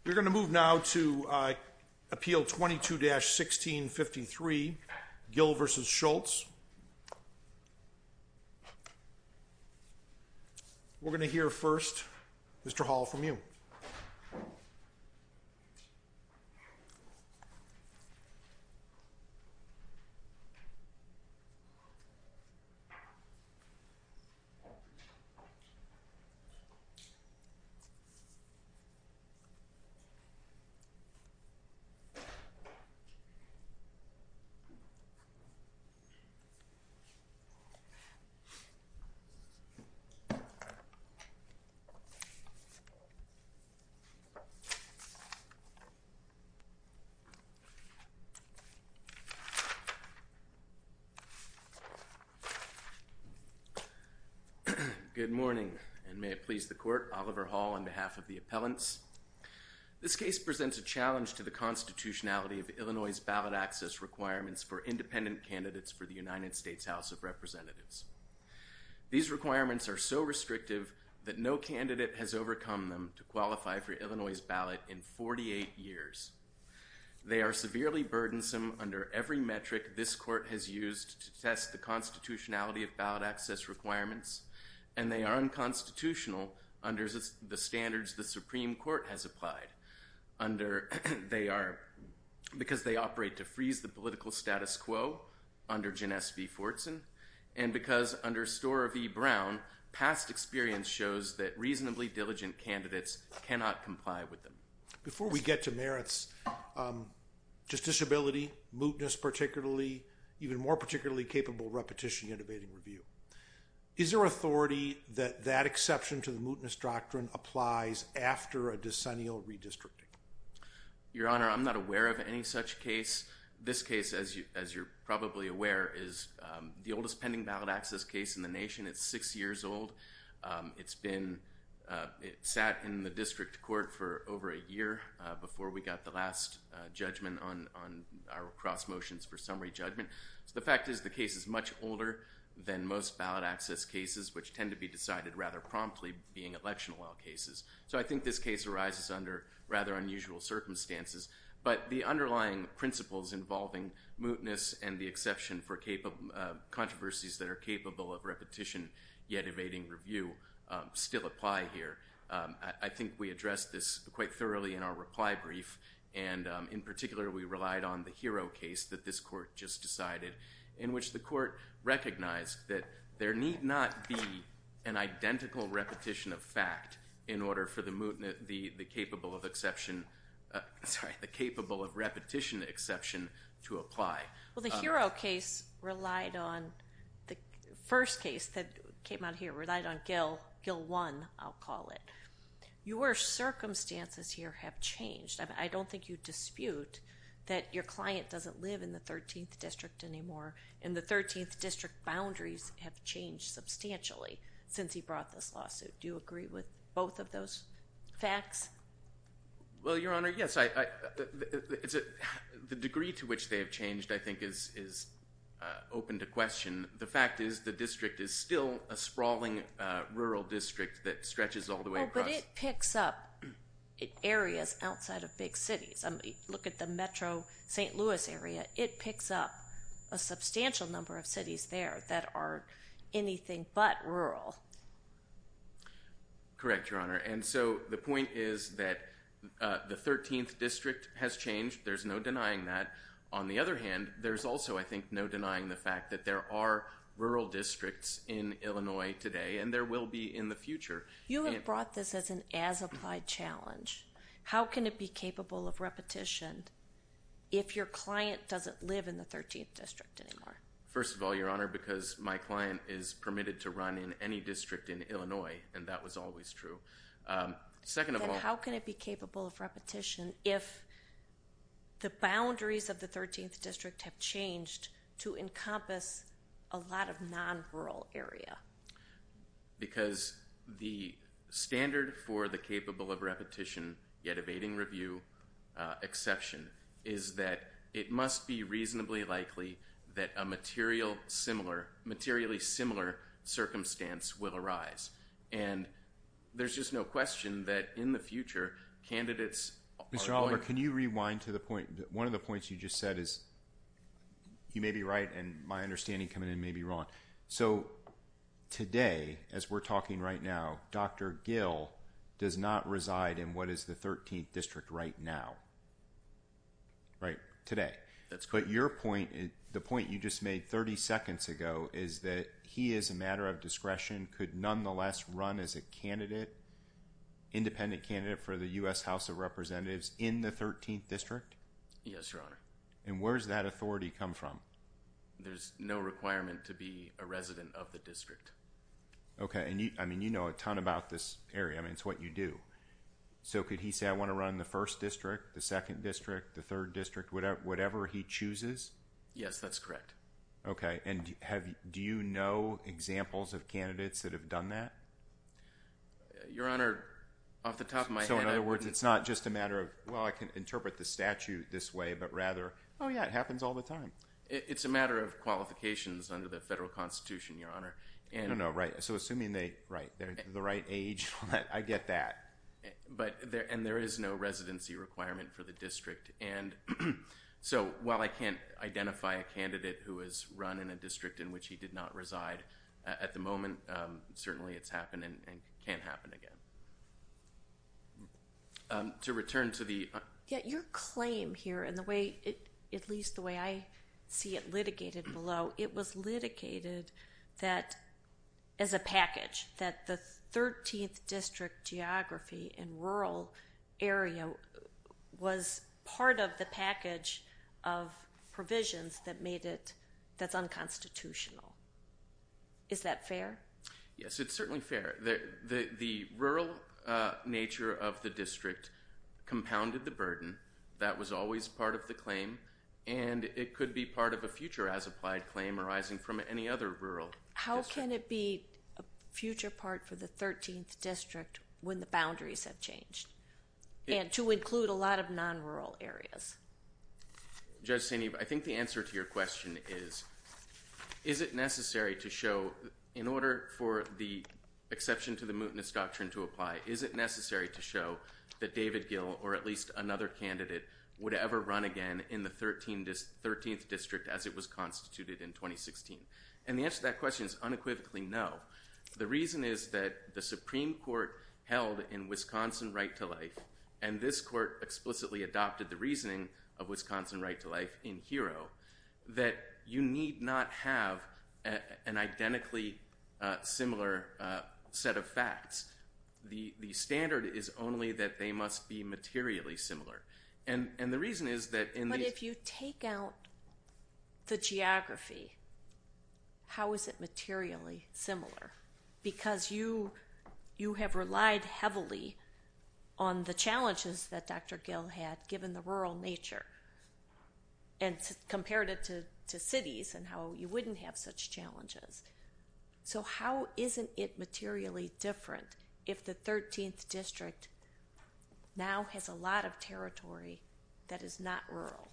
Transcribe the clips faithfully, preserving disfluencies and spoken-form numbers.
We're going to move now to uh, Appeal twenty-two dash sixteen fifty-three, Gill versus Schultz. We're going to hear first, Mister Hall, from you. Good morning, and may it please the Court, Oliver Hall on behalf of the appellants. This case presents a challenge to the constitutionality of Illinois' ballot access requirements for independent candidates for the United States House of Representatives. These requirements are so restrictive that no candidate has overcome them to qualify for Illinois' ballot in forty-eight years. They are severely burdensome under every metric this Court has used to test the constitutionality of ballot access requirements, and they are unconstitutional under the standards the Supreme Court has applied. Under they are because they operate to freeze the political status quo under Janess v. Fortson, and because under Storer v. Brown, past experience shows that reasonably diligent candidates cannot comply with them. Before we get to merits, um, justiciability, mootness particularly, even more particularly capable repetition yet evading review. Is there authority that that exception to the mootness doctrine applies after a decennial redistricting? Your Honor, I'm not aware of any such case. This case, as, you, as you're probably aware, is um, the oldest pending ballot access case in the nation. It's six years old. Um, it's been, uh, it sat in the district court for over a year uh, before we got the last uh, judgment on, on our cross motions for summary judgment. So the fact is the case is much older than most ballot access cases, which tend to be decided rather promptly, being election law cases. So I think this case arises under rather unusual circumstances. But the underlying principles involving mootness and the exception for capable, uh, controversies that are capable of repetition yet evading review um, still apply here. Um, I, I think we addressed this quite thoroughly in our reply brief, and um, in particular we relied on the Hero case that this court just decided, in which the court recognized that there need not be an identical repetition of fact in order for the mootness, the, the capable of exception, uh, sorry, the capable of repetition exception to apply. Well, the um, Hero case relied on, the first case that came out here relied on Gill, Gill one, I'll call it. Your circumstances here have changed. I mean, I don't think you dispute that your client doesn't live in the thirteenth district anymore, and the thirteenth district boundaries have changed substantially since he brought this lawsuit. Do you agree with both of those facts? Well, Your Honor, yes. I, I, it's a, the degree to which they have changed, I think, is, is uh, open to question. The fact is the district is still a sprawling uh, rural district that stretches all the way oh, across. But it picks up areas outside of big cities. I mean, look at the metro Saint Louis area. It picks up a substantial number of cities there that are anything but rural. Correct, Your Honor. And so the point is that uh, the thirteenth district has changed. There's no denying that. On the other hand, there's also, I think, no denying the fact that there are rural districts in Illinois today, and there will be in the future. You have and, brought this as an as-applied challenge. How can it be capable of repetition if your client doesn't live in the thirteenth district anymore? First of all, Your Honor, because my client is permitted to run in any district in Illinois, and that was always true. Um, second of then all... Then how can it be capable of repetition if the boundaries of the thirteenth district have changed to encompass a lot of non-rural area? Because the standard for the capable of repetition yet evading review uh, exception is that it must be reasonably likely that a material similar, materially similar circumstance will arise. And there's just no question that in the future, candidates Mister Oliver, can you rewind to the point? One of the points you just said is, you may be right, and my understanding coming in may be wrong. So today, as we're talking right now, Doctor Gill does not reside in what is the thirteenth District right now. Right, today. That's correct. But your point, the point you just made thirty seconds ago, is that he, as a matter of discretion, could nonetheless run as a candidate, independent candidate for the U S House of Representatives in the thirteenth District? Yes, Your Honor. And where's that authority come from? There's no requirement to be a resident of the district. Okay, and you, I mean, you know a ton about this area. I mean, it's what you do. So could he say, I want to run the first district, the second district, the third district, whatever, whatever he chooses? Yes, that's correct. Okay, and have do you know examples of candidates that have done that? Uh, Your Honor, off the top of my so head... So in other I words, wouldn't... it's not just a matter of, well, I can interpret the statute this way, but rather, oh yeah, it happens all the time. It, it's a matter of qualifications under the federal Constitution, Your Honor. And no, no, right. So assuming they, right, they're the right age, I get that. But there, and there is no residency requirement for the district. And so while I can't identify a candidate who has run in a district in which he did not reside uh, at the moment, um, certainly it's happened and, and can happen again. Um, to return to the... Uh, yeah, your claim here, and the way, it, at least the way I see it litigated below, it was litigated that as a package, that the thirteenth District geography and rural area was part of the package of provisions that made it, that's unconstitutional. Is that fair? Yes, it's certainly fair. The, the, the rural uh, nature of the district compounded the burden. That was always part of the claim, and it could be part of a future as-applied claim arising from any other rural How district. can it be a future part for the thirteenth District when the boundaries have changed? It, and to include a lot of non-rural areas. Judge Saint Eve, I think the answer to your question is, is it necessary to show, in order for the exception to the mootness doctrine to apply, is it necessary to show that David Gill, or at least another candidate, would ever run again in the thirteenth District as it was constituted in twenty sixteen? And the answer to that question is unequivocally no. The reason is that the Supreme Court held in Wisconsin Right to Life, and this court explicitly adopted the reasoning of Wisconsin Right to Life in Hero, that you need not have a, an identically uh, similar uh, set of facts. The, the standard is only that they must be materially similar. And, and the reason is that in But these... if you take out the geography, how is it materially similar? Because you you have relied heavily on the challenges that Doctor Gill had given the rural nature and compared it to, to cities and how you wouldn't have such challenges. So how isn't it materially different if the thirteenth District now has a lot of territory that is not rural?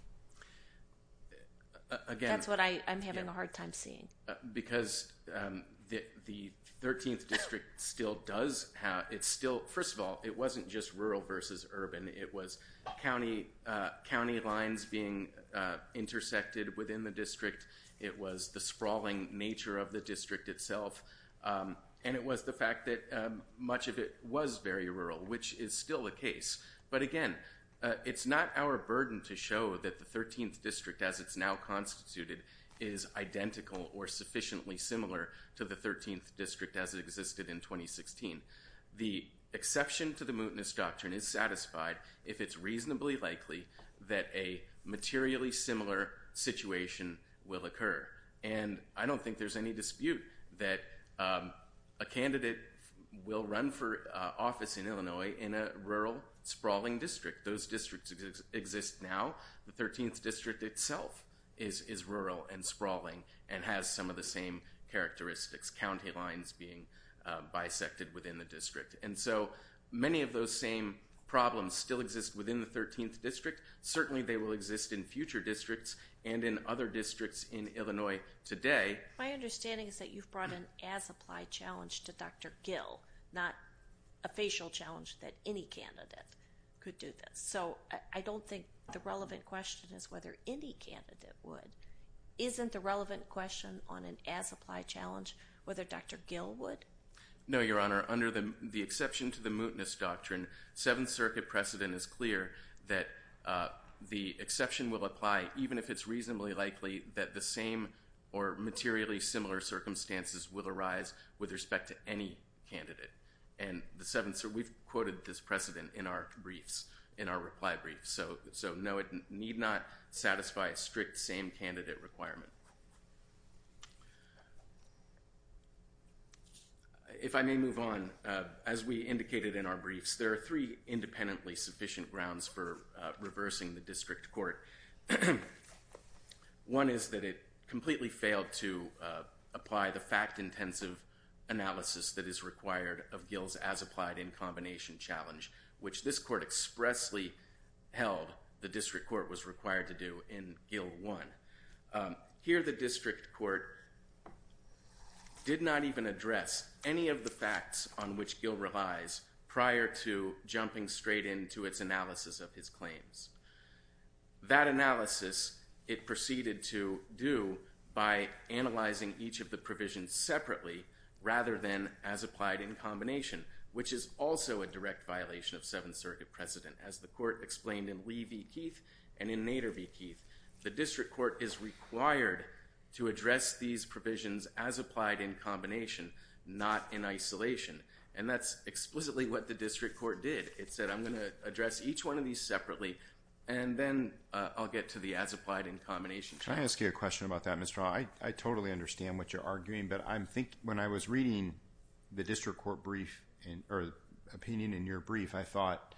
Uh, again, That's what I, I'm having yeah. a hard time seeing. Uh, because um, the, the thirteenth District still does have, it's still, first of all, it wasn't just rural versus urban. It was county, uh, county lines being uh, intersected within the district. It was the sprawling nature of the district itself. Um, and it was the fact that um, much of it was very rural, which is still the case. But again, uh, it's not our burden to show that the thirteenth District, as it's now constituted, is identical or sufficiently similar to the thirteenth District as it existed in twenty sixteen. The exception to the mootness doctrine is satisfied if it's reasonably likely that a materially similar situation will occur. And I don't think there's any dispute that um, a candidate will run for uh, office in Illinois in a rural, sprawling district. Those districts ex exist now. The thirteenth District itself is, is rural and sprawling and has some of the same characteristics, county lines being uh, bisected within the district. And so many of those same problems still exist within the thirteenth District. Certainly they will exist in future districts and in other districts in Illinois today. My understanding is that you've brought an as-applied challenge to Doctor Gill, not a facial challenge that any candidate could do this. So I, I don't think the relevant question is whether any candidate would. Isn't the relevant question on an as-applied challenge whether Doctor Gill would? No, Your Honor. Under the, the exception to the mootness doctrine, Seventh Circuit precedent is clear that uh, the exception will apply even if it's reasonably likely that the same or materially similar circumstances will arise with respect to any candidate. And the Seventh Circuit, we've quoted this precedent in our briefs, in our reply brief. So, so no, it need not satisfy a strict same candidate requirement. If I may move on, uh, as we indicated in our briefs, there are three independently sufficient grounds for uh, reversing the district court. One is that it completely failed to uh, apply the fact-intensive analysis that is required of Gill's as-applied in combination challenge, which this court expressly held the district court was required to do in Gill one. Um, here the district court did not even address any of the facts on which Gill relies prior to jumping straight into its analysis of his claims. That analysis it proceeded to do by analyzing each of the provisions separately rather than as applied in combination, which is also a direct violation of Seventh Circuit precedent. As the court explained in Lee v. Keith and in Nader v. Keith, the district court is required to address these provisions as applied in combination, not in isolation. And that's explicitly what the district court did. It said, I'm going to address each one of these separately, and then uh, I'll get to the as applied in combination. Can I ask you a question about that, Mister Hall? I, I totally understand what you're arguing, but I'm think when I was reading the district court brief in, or opinion in your brief, I thought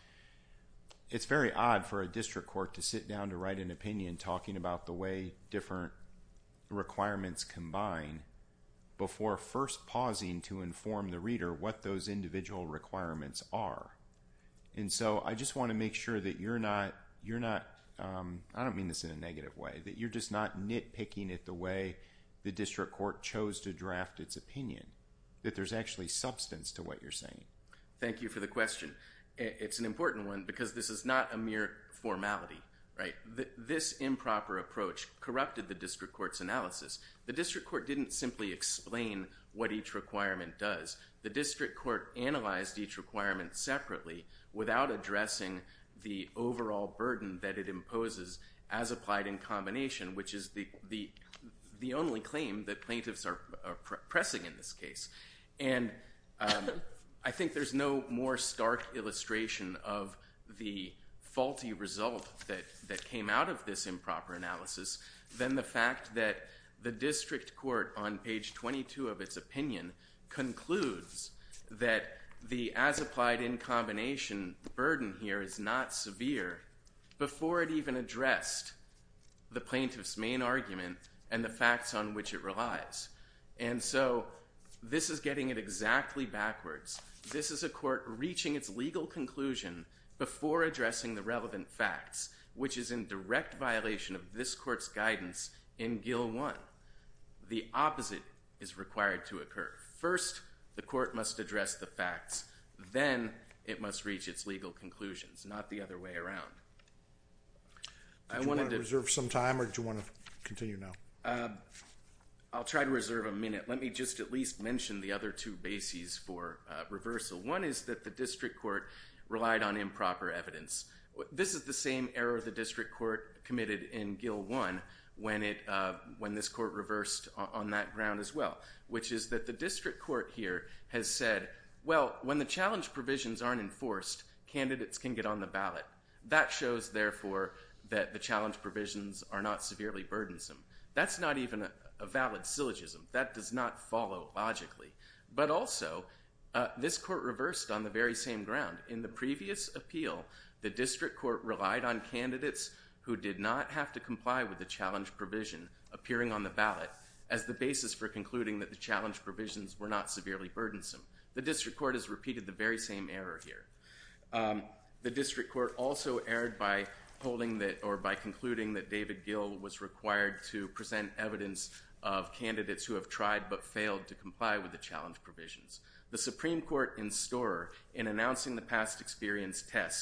it's very odd for a district court to sit down to write an opinion talking about the way different requirements combine before first pausing to inform the reader what those individual requirements are. And so I just want to make sure that you're not, you're not, um, I don't mean this in a negative way, that you're just not nitpicking at the way the district court chose to draft its opinion, that there's actually substance to what you're saying. Thank you for the question. It's an important one because this is not a mere formality. Right. This improper approach corrupted the district court's analysis. The district court didn't simply explain what each requirement does. The district court analyzed each requirement separately without addressing the overall burden that it imposes as applied in combination, which is the the the only claim that plaintiffs are, are pr- pressing in this case. And um, I think there's no more stark illustration of the faulty result that, that came out of this improper analysis than the fact that the district court on page twenty-two of its opinion concludes that the as applied in combination burden here is not severe before it even addressed the plaintiff's main argument and the facts on which it relies. And so this is getting it exactly backwards. This is a court reaching its legal conclusion before addressing the relevant facts, which is in direct violation of this court's guidance in Gill one. The opposite is required to occur. First, the court must address the facts. Then it must reach its legal conclusions, not the other way around. Do you want to reserve some time, or do you want to continue now? Uh, I'll try to reserve a minute. Let me just at least mention the other two bases for uh, reversal. One is that the district court relied on improper evidence. This is the same error the district court committed in Gill one when it uh, when this court reversed on, on that ground as well, which is that the district court here has said, well, when the challenge provisions aren't enforced, candidates can get on the ballot. That shows, therefore, that the challenge provisions are not severely burdensome. That's not even a, a valid syllogism. That does not follow logically. But also, Uh, this court reversed on the very same ground. In the previous appeal, the district court relied on candidates who did not have to comply with the challenge provision appearing on the ballot as the basis for concluding that the challenge provisions were not severely burdensome. The district court has repeated the very same error here. Um, the district court also erred by holding that, or by concluding that David Gill was required to present evidence of candidates who have tried but failed to comply with the challenge provisions. The Supreme Court in Storer, in announcing the past experience test,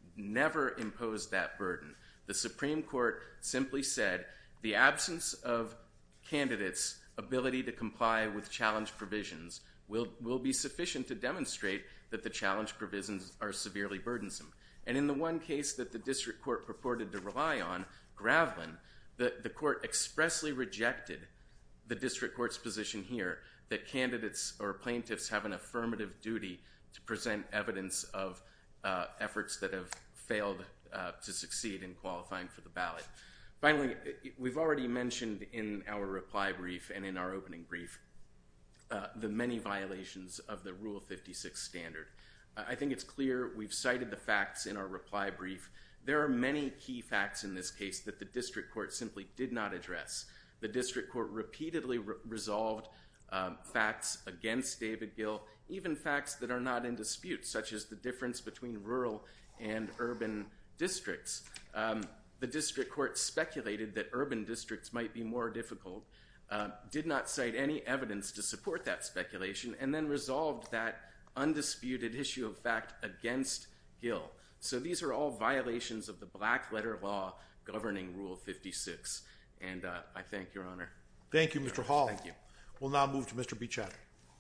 never imposed that burden. The Supreme Court simply said the absence of candidates' ability to comply with challenge provisions will, will be sufficient to demonstrate that the challenge provisions are severely burdensome. And in the one case that the district court purported to rely on, Gravlin, the, the court expressly rejected the district court's position here that candidates or plaintiffs have an affirmative duty to present evidence of uh, efforts that have failed uh, to succeed in qualifying for the ballot. Finally, we've already mentioned in our reply brief and in our opening brief uh, the many violations of the Rule fifty-six standard. Uh, I think it's clear we've cited the facts in our reply brief. There are many key facts in this case that the district court simply did not address. The district court repeatedly re- resolved um, facts against David Gill, even facts that are not in dispute, such as the difference between rural and urban districts. Um, the district court speculated that urban districts might be more difficult, uh, did not cite any evidence to support that speculation, and then resolved that undisputed issue of fact against Gill. So these are all violations of the black letter law governing Rule fifty-six. And uh, I thank Your Honor. Thank you, Mister Hall. Thank you. We'll now move to Mister Beachett.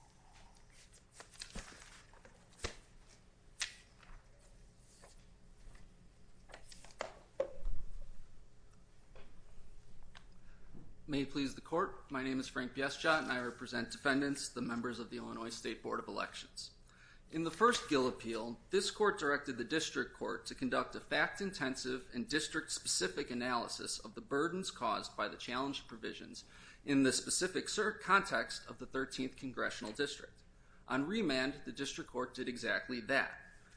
May it please the court, my name is Frank Bieschot and I represent defendants, the members of the Illinois State Board of Elections. In the first Gill appeal, this court directed the district court to conduct a fact-intensive and district-specific analysis of the burdens caused by the challenged provisions in the specific context of the thirteenth Congressional District. On remand, the district court did exactly that.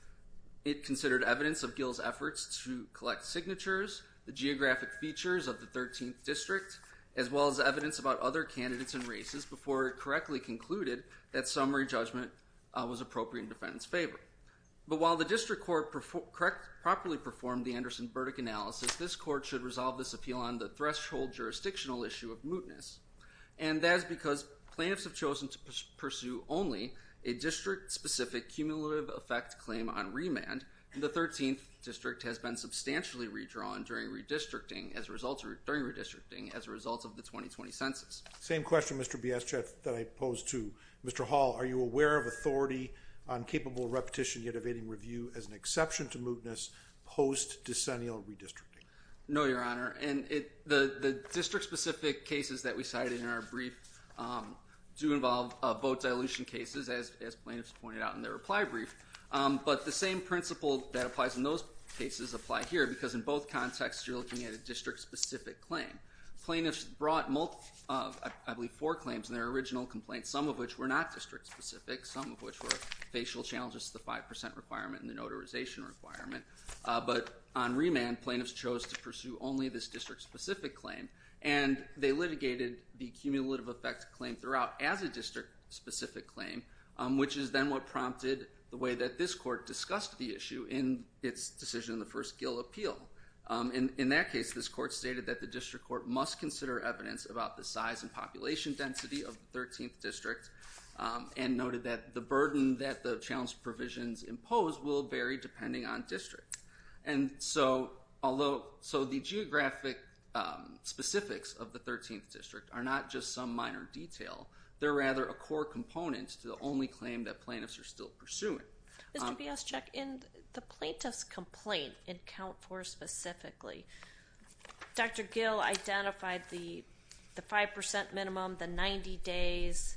It considered evidence of Gill's efforts to collect signatures, the geographic features of the thirteenth District, as well as evidence about other candidates and races before it correctly concluded that summary judgment uh, was appropriate in defendant's favor. But while the district court perfor- correct, properly performed the Anderson-Burdick analysis, this court should resolve this appeal on the threshold jurisdictional issue of mootness. And that is because plaintiffs have chosen to p- pursue only a district-specific cumulative effect claim on remand, and the thirteenth District has been substantially redrawn during redistricting as a result of, during redistricting as a result of the twenty twenty census. Same question, Mister Bieschot, that I posed to Mister Hall. Are you aware of authority on capable repetition yet evading review as an exception to mootness post-decennial redistricting? No, Your Honor. And it, the, the district-specific cases that we cited in our brief um, do involve uh, vote dilution cases, as, as plaintiffs pointed out in their reply brief. Um, but the same principle that applies in those cases apply here, because in both contexts you're looking at a district-specific claim. Plaintiffs brought, multi, uh, I, I believe, four claims in their original complaint, some of which were not district-specific, some of which were facial challenges to the five percent requirement and the notarization requirement. Uh, but on remand, plaintiffs chose to pursue only this district-specific claim, and they litigated the cumulative effect claim throughout as a district-specific claim, um, which is then what prompted the way that this court discussed the issue in its decision in the first Gill appeal. Um, in, in that case, this court stated that the district court must consider evidence about the size and population density of the thirteenth District, um, and noted that the burden that the challenge provisions impose will vary depending on district. And so, although, so the geographic um, specifics of the thirteenth District are not just some minor detail, they're rather a core component to the only claim that plaintiffs are still pursuing. Mister Um, Bieschot, in the plaintiff's complaint in count four specifically, Doctor Gill identified the the five percent minimum, the ninety days,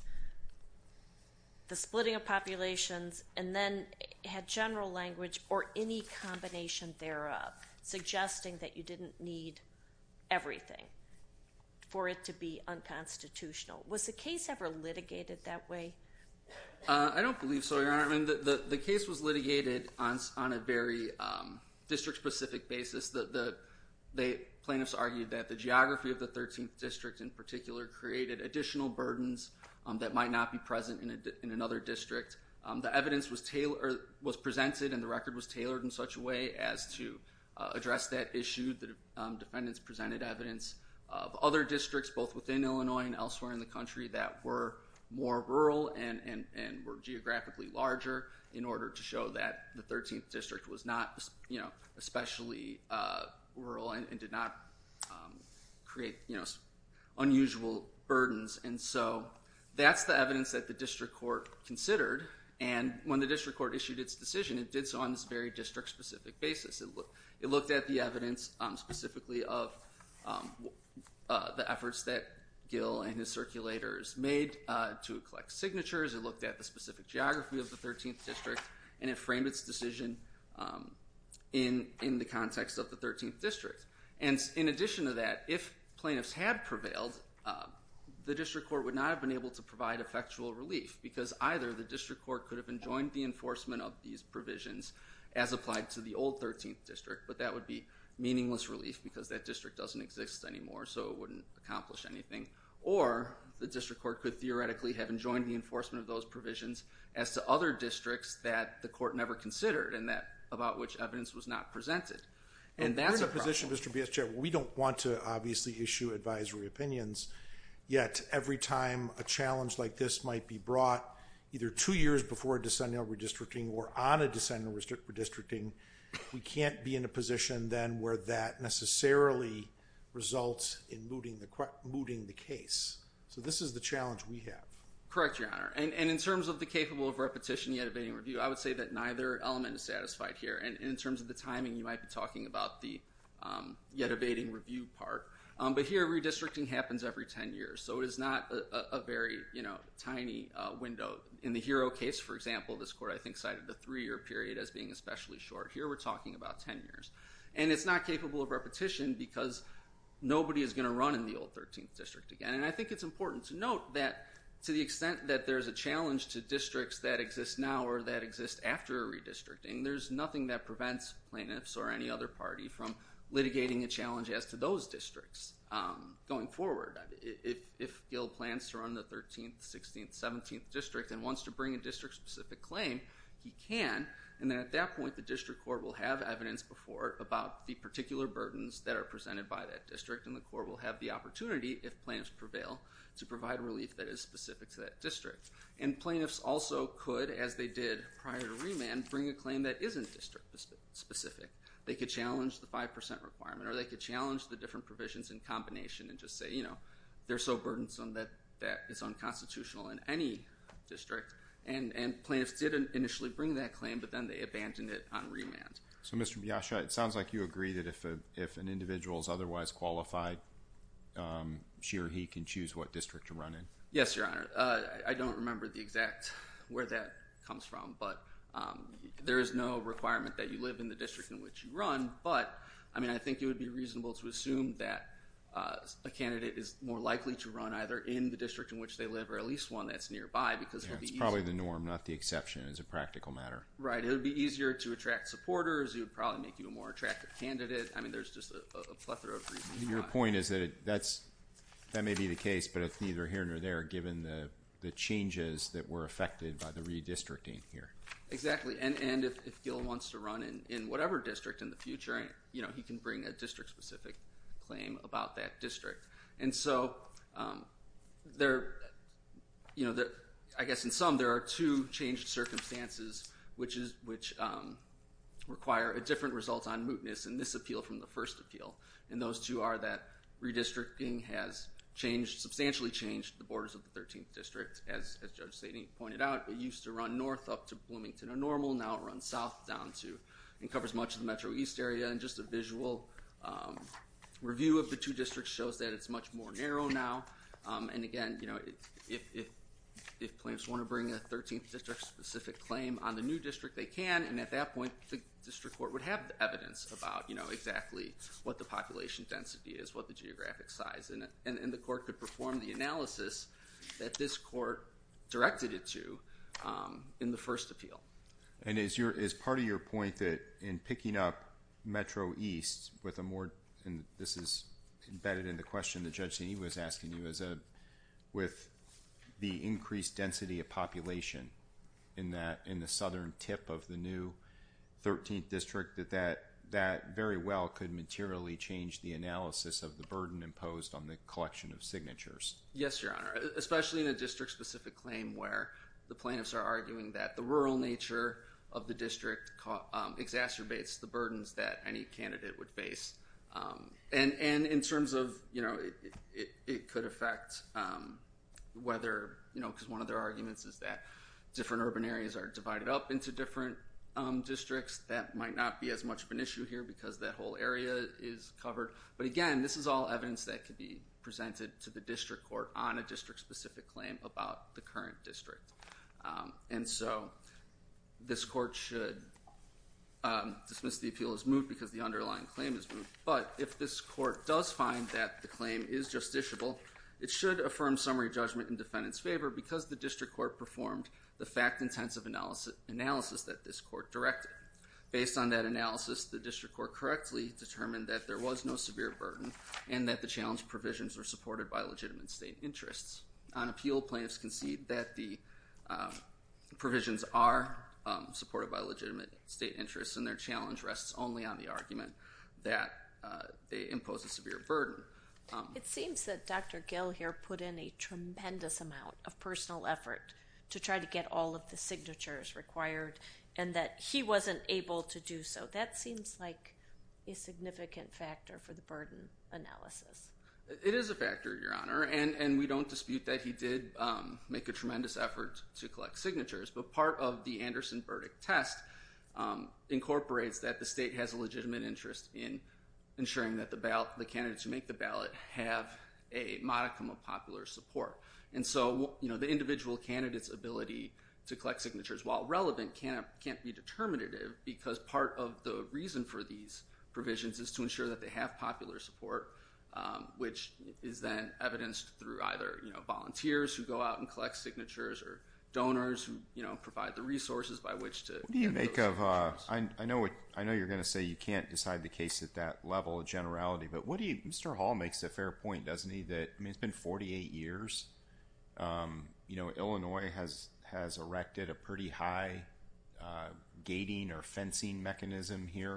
the splitting of populations, and then had general language or any combination thereof, suggesting that you didn't need everything for it to be unconstitutional. Was the case ever litigated that way? Uh, I don't believe so, Your Honor. I mean, the, the, the case was litigated on on a very um, district-specific basis. The, the they, plaintiffs argued that the geography of the thirteenth District in particular created additional burdens um, that might not be present in, a, in another district. Um, the evidence was tailor, or was presented and the record was tailored in such a way as to uh, address that issue. The um, defendants presented evidence of other districts, both within Illinois and elsewhere in the country, that were more rural and, and, and were geographically larger. in order to show that the thirteenth District was not, you know, especially uh, rural and, and did not um, create, you know, unusual burdens. And so that's the evidence that the district court considered. And when the district court issued its decision, it did so on this very district-specific basis. It, look, it looked at the evidence um, specifically of um, uh, the efforts that Gill and his circulators made uh, to collect signatures. It looked at the specific geography of the thirteenth District, and it framed its decision um, in, in the context of the thirteenth District. And in addition to that, if plaintiffs had prevailed, uh, the district court would not have been able to provide effectual relief, because either the district court could have enjoined the enforcement of these provisions as applied to the old thirteenth District, but that would be meaningless relief because that district doesn't exist anymore, so it wouldn't accomplish anything. Or the district court could theoretically have enjoined the enforcement of those provisions as to other districts that the court never considered and that about which evidence was not presented. And well, that's we're in a, a position, Mister B S Chair, where we don't want to obviously issue advisory opinions, yet every time a challenge like this might be brought, either two years before a decennial redistricting or on a decennial redistricting, we can't be in a position then where that necessarily results in mooting the mooting the case. So this is the challenge we have. Correct, Your Honor. And, and in terms of the capable of repetition yet evading review, I would say that neither element is satisfied here. And, and in terms of the timing, you might be talking about the um, yet evading review part. Um, but here, redistricting happens every ten years, so it is not a, a, a very, you know, tiny uh, window. In the Hero case, for example, this court, I think, cited the three-year period as being especially short. Here, we're talking about ten years. And it's not capable of repetition because nobody is going to run in the old thirteenth District again. And I think it's important to note that to the extent that there's a challenge to districts that exist now or that exist after a redistricting, there's nothing that prevents plaintiffs or any other party from litigating a challenge as to those districts um, going forward. If, if Gill plans to run the thirteenth, sixteenth, seventeenth District and wants to bring a district-specific claim, he can, and then at that point the district court will have evidence before it about the particular burdens that are presented by that district, and the court will have the opportunity, if plaintiffs prevail, to provide relief that is specific to that district. And plaintiffs also could, as they did prior to remand, bring a claim that isn't district-specific. They could challenge the five percent requirement, or they could challenge the different provisions in combination and just say, you know, they're so burdensome that that is unconstitutional in any district. And, and plaintiffs did initially bring that claim, but then they abandoned it on remand. So, Mister Biascia, it sounds like you agree that if a, if an individual is otherwise qualified, um, she or he can choose what district to run in? Yes, Your Honor. Uh, I don't remember the exact where that comes from, but um, there is no requirement that you live in the district in which you run. But, I mean, I think it would be reasonable to assume that Uh, a candidate is more likely to run either in the district in which they live or at least one that's nearby because yeah, it'll be it's easier. Probably the norm, not the exception, as a practical matter. Right. It would be easier to attract supporters. It would probably make you a more attractive candidate. I mean, there's just a, a plethora of reasons. Your why. point is that it, that's that may be the case, but it's neither here nor there given the the changes that were affected by the redistricting here. Exactly. And and if, if Gill wants to run in, in whatever district in the future, you know, he can bring a district-specific claim about that district. And so um, there, you know, there, I guess in some there are two changed circumstances which is which um, require a different result on mootness in this appeal from the first appeal. And those two are that redistricting has changed, substantially changed the borders of the thirteenth District. As, as Judge Sadie pointed out, it used to run north up to Bloomington and Normal. Now it runs south down to and covers much of the Metro East area. And just a visual um, review of the two districts shows that it's much more narrow now. Um, and again, you know, if, if, if plaintiffs want to bring a thirteenth District specific claim on the new district, they can. And at that point, the district court would have the evidence about, you know, exactly what the population density is, what the geographic size, and, and, and the court could perform the analysis that this court directed it to um, in the first appeal. And is your is part of your point that in picking up Metro East with a more, and this is embedded in the question that Judge Sadie was asking you, as a with the increased density of population in that in the southern tip of the new thirteenth District, that that, that very well could materially change the analysis of the burden imposed on the collection of signatures? Yes, Your Honor, especially in a district-specific claim where the plaintiffs are arguing that the rural nature of the district um, exacerbates the burdens that any candidate would face. Um, and, and in terms of, you know, it, it, it could affect um, whether, you know, because one of their arguments is that different urban areas are divided up into different um, districts. That might not be as much of an issue here because that whole area is covered. But again, this is all evidence that could be presented to the district court on a district-specific claim about the current district. Um, and so this court should um, dismiss the appeal as moot because the underlying claim is moot. But if this court does find that the claim is justiciable, it should affirm summary judgment in defendant's favor because the district court performed the fact-intensive analysis, analysis that this court directed. Based on that analysis, the district court correctly determined that there was no severe burden and that the challenge provisions were supported by legitimate state interests. On appeal, plaintiffs concede that the um, provisions are um, supported by legitimate state interests, and their challenge rests only on the argument that uh, they impose a severe burden. Um, it seems that Doctor Gill here put in a tremendous amount of personal effort to try to get all of the signatures required, and that he wasn't able to do so. That seems like a significant factor for the burden analysis. It is a factor, Your Honor, and, and we don't dispute that he did um, make a tremendous effort to collect signatures, but part of the Anderson verdict test um, incorporates that the state has a legitimate interest in ensuring that the ballot, the candidates who make the ballot have a modicum of popular support. And so, you know, the individual candidate's ability to collect signatures, while relevant, can't, can't be determinative because part of the reason for these provisions is to ensure that they have popular support, um, which is then evidenced through either, you know, volunteers who go out and collect signatures or donors who, you know, provide the resources by which to. What do you make of, uh, I, I know what, I know you're going to say you can't decide the case at that level of generality, but what do you, Mister Hall makes a fair point, doesn't he, that, I mean, it's been forty-eight years. Um, you know, Illinois has, has erected a pretty high uh, gating or fencing mechanism here.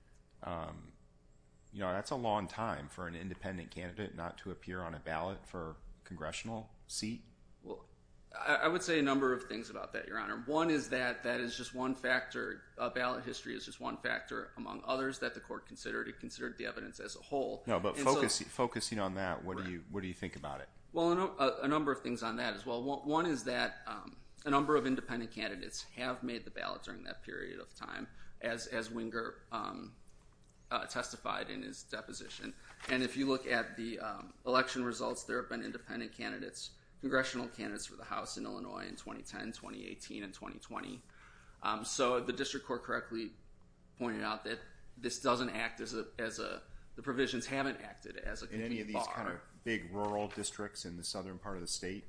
Um, you know, that's a long time for an independent candidate not to appear on a ballot for a congressional seat. Well, I, I would say a number of things about that, Your Honor. One is that that is just one factor. Uh, ballot history is just one factor among others that the court considered. It considered the evidence as a whole. No, but and focusing so, focusing on that, what right. do you what do you think about it? Well, a, a number of things on that as well. One, one is that um, a number of independent candidates have made the ballot during that period of time, as as Winger um, uh, testified in his deposition. And if you look at the um, election results, there have been independent candidates, congressional candidates for the House in Illinois in twenty ten, twenty eighteen, and twenty twenty. Um, so the district court correctly pointed out that this doesn't act as a as a the provisions haven't acted as a complete in any of these bar. kind of big rural districts in the southern part of the state.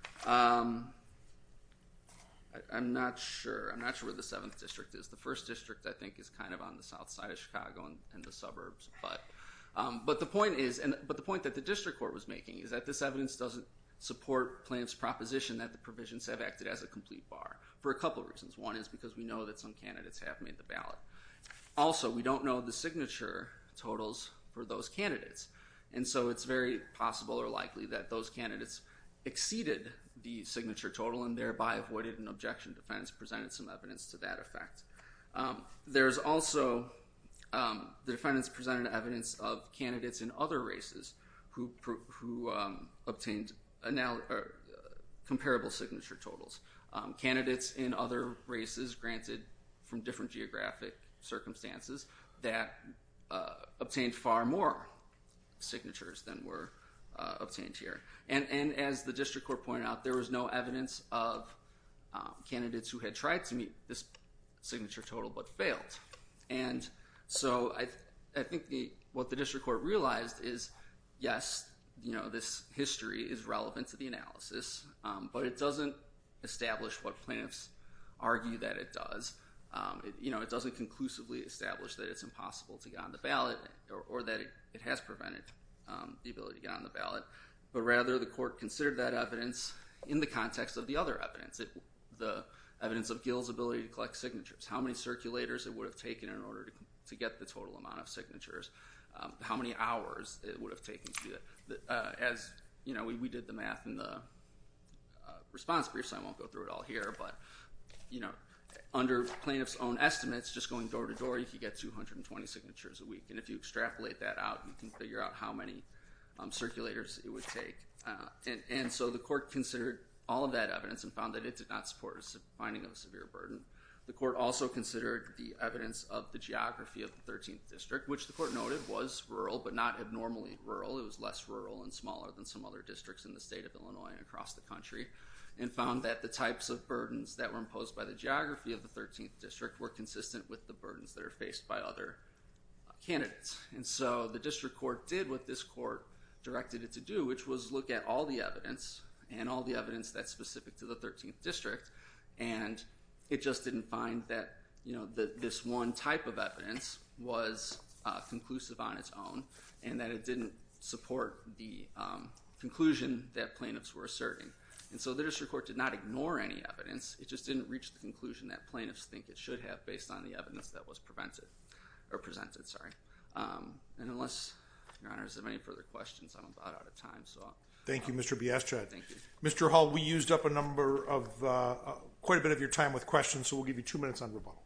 Um, I, I'm not sure. I'm not sure where the seventh district is. The first district, I think, is kind of on the south side of Chicago and, and the suburbs. But, um, but the point is, and but the point that the district court was making is that this evidence doesn't support plaintiff's proposition that the provisions have acted as a complete bar for a couple of reasons. One is because we know that some candidates have made the ballot. Also, we don't know the signature totals for those candidates. And so it's very possible or likely that those candidates exceeded the signature total and thereby avoided an objection. Defense presented some evidence to that effect. Um, there's also, um, the defendants presented evidence of candidates in other races who, who um, obtained anal- or, uh, comparable signature totals. Um, candidates in other races, granted from different geographic circumstances, that uh, obtained far more signatures than were uh, obtained here. And, and as the district court pointed out, there was no evidence of um, candidates who had tried to meet this signature total but failed. And so I, th- I think the, what the district court realized is, yes, you know, this history is relevant to the analysis, um, but it doesn't establish what plaintiffs argue that it does. Um, it, you know, it doesn't conclusively establish that it's impossible to get on the ballot or, or that it, it has prevented um, the ability to get on the ballot, but rather the court considered that evidence in the context of the other evidence, it, the evidence of Gill's ability to collect signatures, how many circulators it would have taken in order to, to get the total amount of signatures, um, how many hours it would have taken to do that. The, uh, as, you know, we, we did the math in the uh, response brief, so I won't go through it all here. But, you know, under plaintiff's own estimates, just going door to door, you could get two hundred twenty signatures a week. And if you extrapolate that out, you can figure out how many um, circulators it would take. Uh, and, and so the court considered all of that evidence and found that it did not support a finding of a severe burden. The court also considered the evidence of the geography of the thirteenth District, which the court noted was rural, but not abnormally rural. It was less rural and smaller than some other districts in the state of Illinois and across the country, and found that the types of burdens that were imposed by the geography of the thirteenth District were consistent with the burdens that are faced by other uh, candidates. And so the district court did what this court directed it to do, which was look at all the evidence and all the evidence that's specific to the thirteenth District, and it just didn't find that, you know, the, this one type of evidence was uh, conclusive on its own, and that it didn't support the um, conclusion that plaintiffs were asserting. And so the district court did not ignore any evidence. It just didn't reach the conclusion that plaintiffs think it should have based on the evidence that was prevented or presented. Sorry. Um, and unless Your Honors have any further questions, I'm about out of time. So. I'll, Thank you, Mister Biaschad. Thank you. Mister Hall, we used up a number of, uh, uh, quite a bit of your time with questions, so we'll give you two minutes on rebuttal.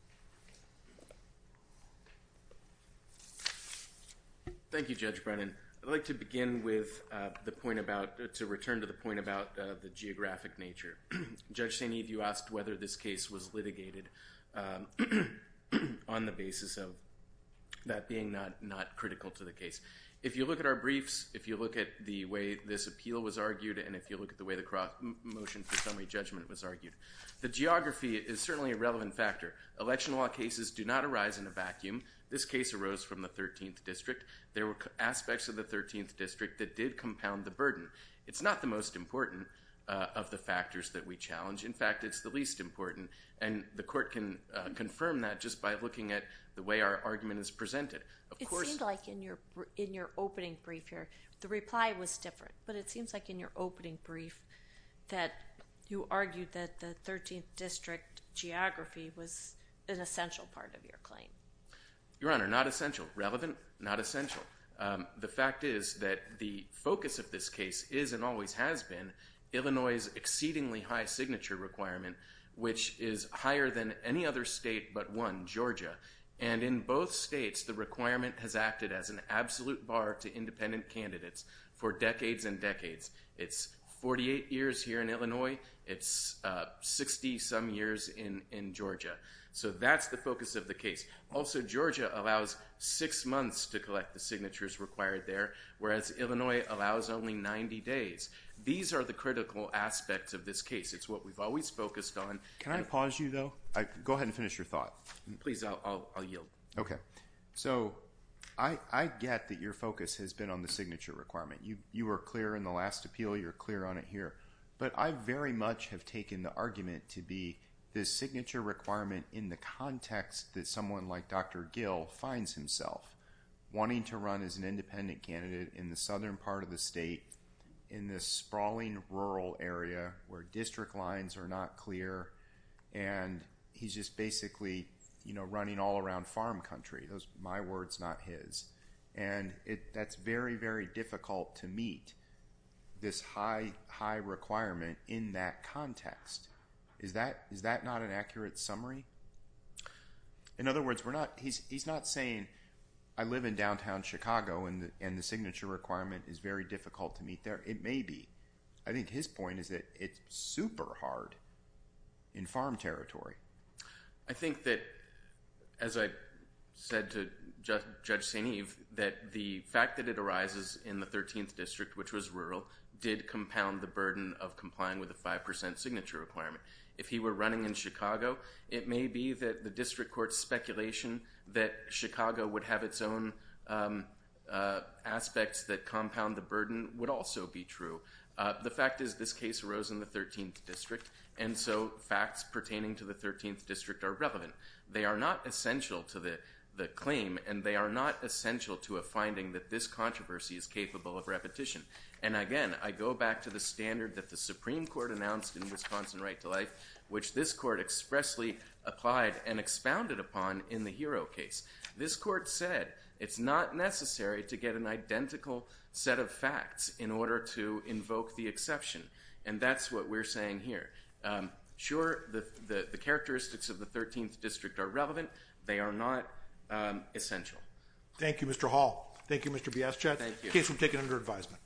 Thank you, Judge Brennan. I'd like to begin with uh, the point about, uh, to return to the point about uh, the geographic nature. Judge Saint Eve, you asked whether this case was litigated um, on the basis of that being not, not critical to the case. If you look at our briefs, if you look at the way this appeal was argued, and if you look at the way the cross motion for summary judgment was argued, the geography is certainly a relevant factor. Election law cases do not arise in a vacuum. This case arose from the thirteenth District. There were aspects of the thirteenth District that did compound the burden. It's not the most important uh, of the factors that we challenge. In fact, it's the least important, and the court can uh, confirm that just by looking at the way our argument is presented. Of it course, seemed like in your in your opening brief here, the reply was different, but it seems like in your opening brief that you argued that the thirteenth District geography was an essential part of your claim. Your Honor, not essential. Relevant, not essential. Um, the fact is that the focus of this case is and always has been Illinois' exceedingly high signature requirement, which is higher than any other state but one, Georgia. And in both states, the requirement has acted as an absolute bar to independent candidates for decades and decades. It's forty-eight years here in Illinois. It's uh, sixty some years in, in Georgia. So that's the focus of the case. Also, Georgia allows six months to collect the signatures required there, whereas Illinois allows only ninety days. These are the critical aspects of this case. It's what we've always focused on. Can I pause you, though? I, go ahead and finish your thought. Please, I'll, I'll, I'll yield. Okay. So I, I get that your focus has been on the signature requirement. You, you were clear in the last appeal. You're clear on it here. But I very much have taken the argument to be this signature requirement in the context that someone like Doctor Gill finds himself, wanting to run as an independent candidate in the southern part of the state, in this sprawling rural area where district lines are not clear, and he's just basically, you know, running all around farm country. Those are my words, not his. And it that's very, very difficult to meet this high, high requirement in that context. Is that is that not an accurate summary? In other words, we're not. He's he's not saying I live in downtown Chicago and the, and the signature requirement is very difficult to meet there. It may be. I think his point is that it's super hard in farm territory. I think that, as I said to Ju- Judge Saint Eve, that the fact that it arises in the thirteenth District, which was rural, did compound the burden of complying with the five percent signature requirement. If he were running in Chicago, it may be that the district court's speculation that Chicago would have its own um, uh, aspects that compound the burden would also be true. Uh, the fact is this case arose in the thirteenth District, and so facts pertaining to the thirteenth District are relevant. They are not essential to the, the claim, and they are not essential to a finding that this controversy is capable of repetition. And again, I go back to the standard that the Supreme Court announced in Wisconsin Right to Life, which this court expressly applied and expounded upon in the Hero case. This court said It's not necessary to get an identical set of facts in order to invoke the exception, and that's what we're saying here. Um, sure, the, the, the characteristics of the thirteenth District are relevant. They are not um, essential. Thank you, Mister Hall. Thank you, Mister Biaschat. Thank you. Case will be taken under advisement.